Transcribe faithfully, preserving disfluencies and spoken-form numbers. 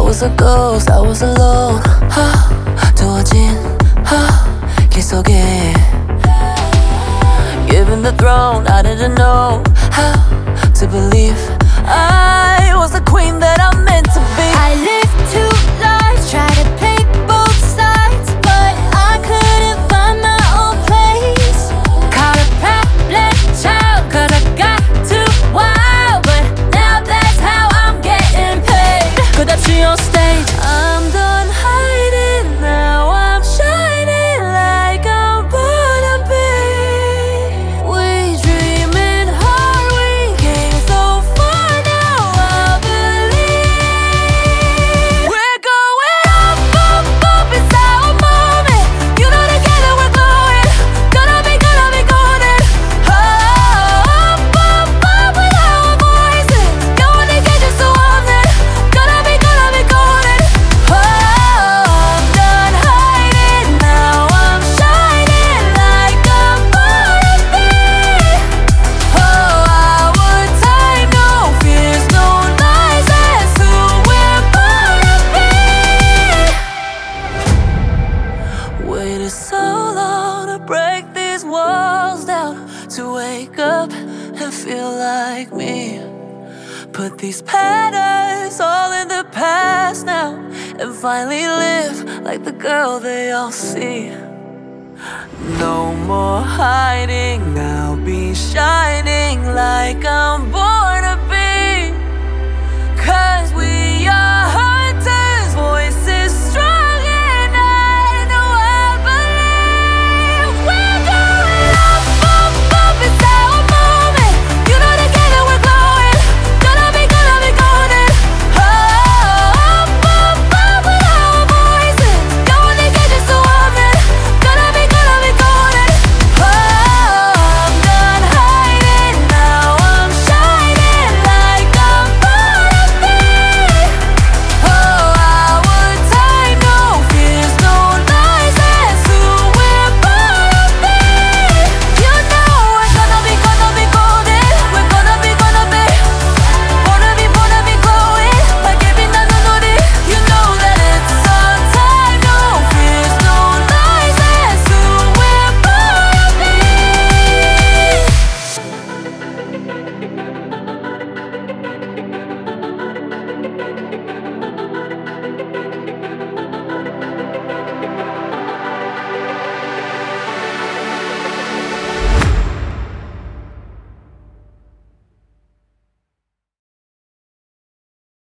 was a ghost, I was alone. 하, 두어진 하, 길 속에 Given the throne, I didn't know how to believe I was the queen that I'm meant to be. I lived two lives, tried to play both sides, but I couldn't find my own place. Caught a problem child, cause I got too wild, but now that's how I'm getting paid. 끝없이 on stage, I'm done hiding, now I'm shining like I'm born to be. We dreaming hard, we came so far, now I believe. We're going up, up, up, it's our moment. You know together we're glowing, gonna be, gonna be golden. Oh, up, up, up with our voices, going to get you so on it, gonna be, gonna be golden. Oh, I'm done hiding, now I'm shining like I'm born to be. Oh, our time, no fears, no lies, that's who we're born to be. Waited so long to break these walls down, to wake up and feel like me. Put these patterns all in the past now, and finally live like the girl they all see. No more hiding, I'll be shining like I'm born to be. Cause we are hunters, voices strong, and I know I believe. We're going up, up, up, it's our moment. You know together we're glowing, gonna be, gonna be golden. Oh, up, up, up with our voices, going to get you so on it, gonna be, gonna be golden. Oh, I'm done hiding, now I'm shining like I'm born to be. Oh, our time, no fears, no lies, that's who we're born to be. You know we're gonna be, gonna be golden. We're gonna be, gonna be born to be, born to be glowing like every night on the You know that it's our time, no fears, no lies, that's who we're born to be.